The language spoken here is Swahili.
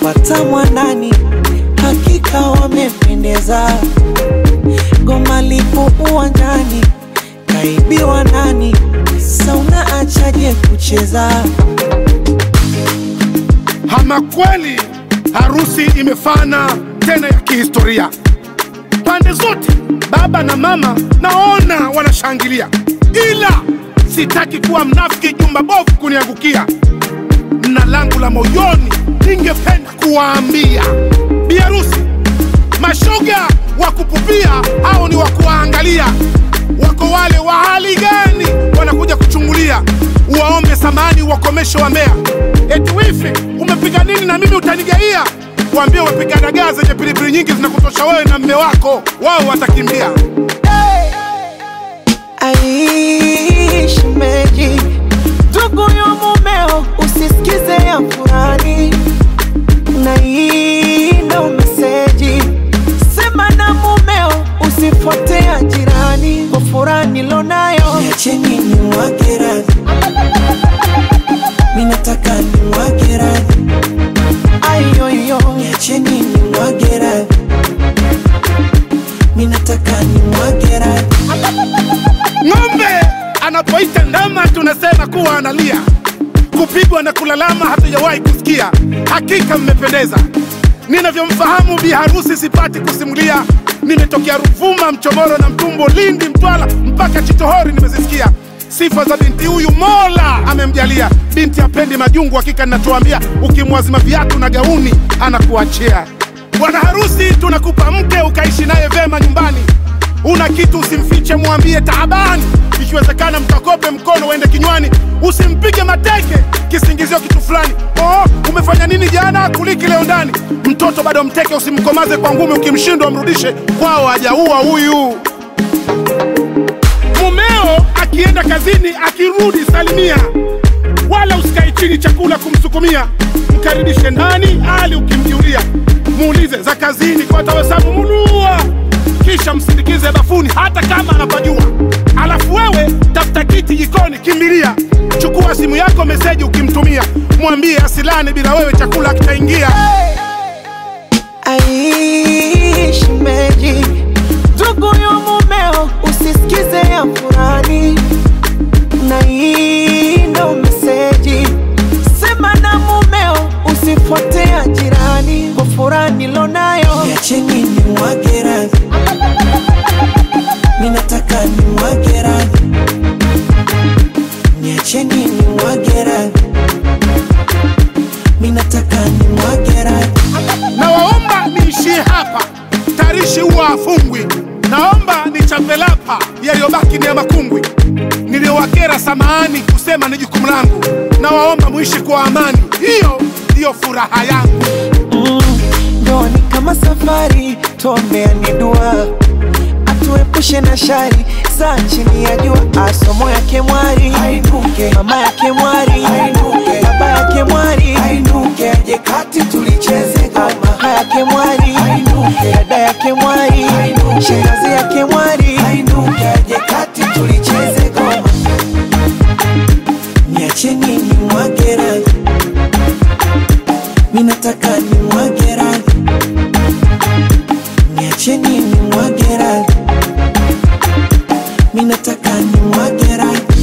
wamepata mwanani, hakika wamependeza. Goma lipo uwanjani, kaibiwa nani? Sauna achaje kucheza? Ama kweli harusi imefana tena ya kihistoria. Pande zote baba na mama naona wanashangilia, ila sitaki kuwa mnafiki jumba bovu kuniangukia. Na langu la moyoni ningependa kuwaambia bi harusi, mashoga wa kupupia au ni wa kuangalia? Wako wale wa hali gani wanakuja kuchungulia? Waombe samani wakomeshe wa mbea. Eti wifi umepiga nini na mimi utanigaia? Waambie wapiga dagaa zenye pilipili nyingi zinakutosha wewe na mme wako, wao watakimbia. Aishi meji ndugu yo mumeo, usisikize ya furani, na hii ndo meseji. Sema na mumeo usifuatea jirani, kwa furani lonayo niacheni ni mwage radhi, minataka ni mwage radhi. Ayoyo niacheni ni mwage radhi, minataka ni mwage radhi. Ng'ombe anapoita ndama tunasema kuwa analia, kupigwa na kulalama hatujawahi kusikia. Hakika mmependeza. Ninavyomfahamu bi harusi sipati kusimulia. Nimetokea Ruvuma, Mchomoro na Mtumbo, Lindi, Mtwala mpaka Chitohori nimezisikia. Sifa za binti huyu Mola amemjalia. Binti hapendi majungu, hakika ninatuambia. Ukimwazima viatu na gauni anakuachia. Bwana harusi tunakupa mke ukaishi naye vema nyumbani. Una kitu usimfiche, muambie taabani. Ikiwezekana mkakope mkono uende kinywani. Usimpige mateke kisingizio kitu fulani. Umefanya nini jana kuliki leo ndani? Mtoto bado mteke, usimkomaze kwa ngumi. Ukimshindwa mrudishe kwao, hajaua huyu. Mumeo akienda kazini akirudi salimia, wala usikae chini chakula kumsukumia. Mkaribishe ndani ali ukimjulia, muulize za kazini kwa tabasamu mulua, kisha msindikize bafuni hata kama anapajua. Alafu wewe tafuta kiti jikoni, kimbilia, chukua simu yako meseji ukimtumia, mwambie asilani bila wewe chakula kitaingia. Aishi meji ndugu yo mumeo, usisikize ya furani, na hii ndo meseji. Sema na mumeo usifuatea jirani, kwa furani lonayo niacheni ni mwage radhi, minataka ni mwage radhi, niacheni ni mwage radhi, minataka ni mwage radhi. Na waomba niishie hapa, tarishi huwa afungwi. Naomba ni chapelapa, yaliyobaki ni ya makungwi. Niliowakera samahani, kusema ni jukumu langu. Na waomba muishi kwa amani, hiyo ndiyo furaha yangu. Ndoni kama safari, tuombea ni dua, atuepushe na shari za chini ya jua. Asomo yake mwari ainuke, mama yake mwari ainuke, baba yake mwari ainuke, aje kati tulicheze ngoma. Mama yake mwari ainuke, dada yake mwari ainuke, shangazi yake mwari ainuke, aje kati tulicheze ngoma. Niacheni ni mwage radhi, minataka ni mwage radhi, niacheni ni mwage radhi, minataka ni mwage radhi.